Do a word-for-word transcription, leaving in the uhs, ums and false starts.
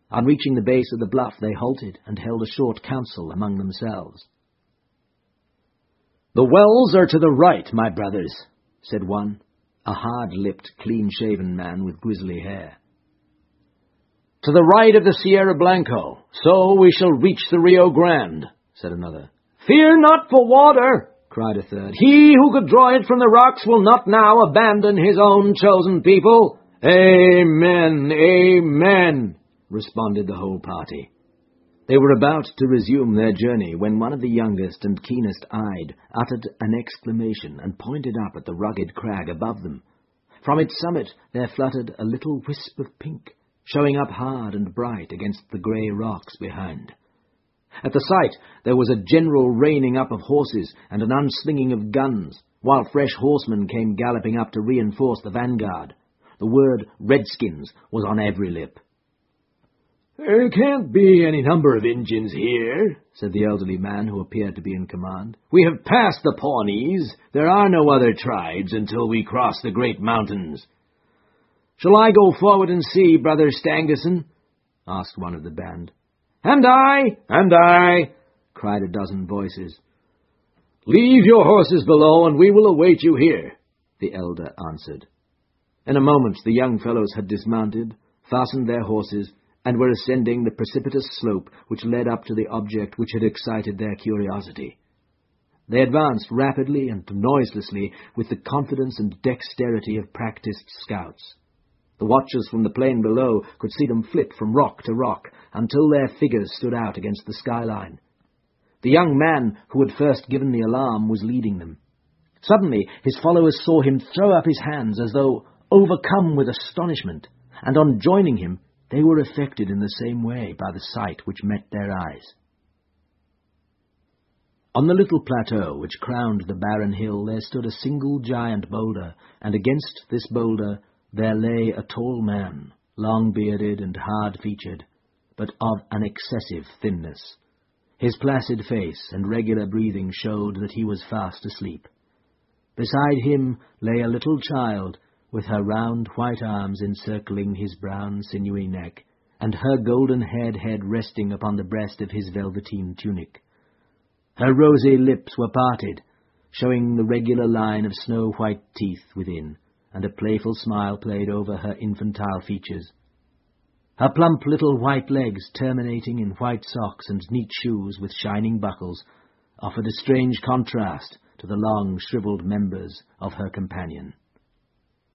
On reaching the base of the bluff, they halted and held a short council among themselves. "The wells are to the right, my brothers," said one, a hard-lipped, clean-shaven man with grizzly hair. "To the right of the Sierra Blanco, so we shall reach the Rio Grande," said another. "Fear not for water," cried a third. "He who could draw it from the rocks will not now abandon his own chosen people." "Amen, amen," responded the whole party. They were about to resume their journey when one of the youngest and keenest-eyed uttered an exclamation and pointed up at the rugged crag above them. From its summit there fluttered a little wisp of pink, showing up hard and bright against the grey rocks behind. At the sight there was a general reining up of horses and an unslinging of guns, while fresh horsemen came galloping up to reinforce the vanguard. The word "Redskins" was on every lip. "There can't be any number of Injuns here," said the elderly man who appeared to be in command. "We have passed the Pawnees. There are no other tribes until we cross the great mountains." "Shall I go forward and see, Brother Stangerson?" asked one of the band. "And I, and I," cried a dozen voices. "Leave your horses below, and we will await you here," the elder answered. In a moment the young fellows had dismounted, fastened their horses, and were ascending the precipitous slope which led up to the object which had excited their curiosity. They advanced rapidly and noiselessly with the confidence and dexterity of practised scouts. The watchers from the plain below could see them flit from rock to rock until their figures stood out against the skyline. The young man who had first given the alarm was leading them. Suddenly his followers saw him throw up his hands as though overcome with astonishment, and on joining him they were affected in the same way by the sight which met their eyes. On the little plateau which crowned the barren hill there stood a single giant boulder, and against this boulder there lay a tall man, long-bearded and hard-featured, but of an excessive thinness. His placid face and regular breathing showed that he was fast asleep. Beside him lay a little child, with her round white arms encircling his brown sinewy neck, and her golden-haired head resting upon the breast of his velveteen tunic. Her rosy lips were parted, showing the regular line of snow-white teeth within, and a playful smile played over her infantile features. Her plump little white legs, terminating in white socks and neat shoes with shining buckles, offered a strange contrast to the long, shriveled members of her companion.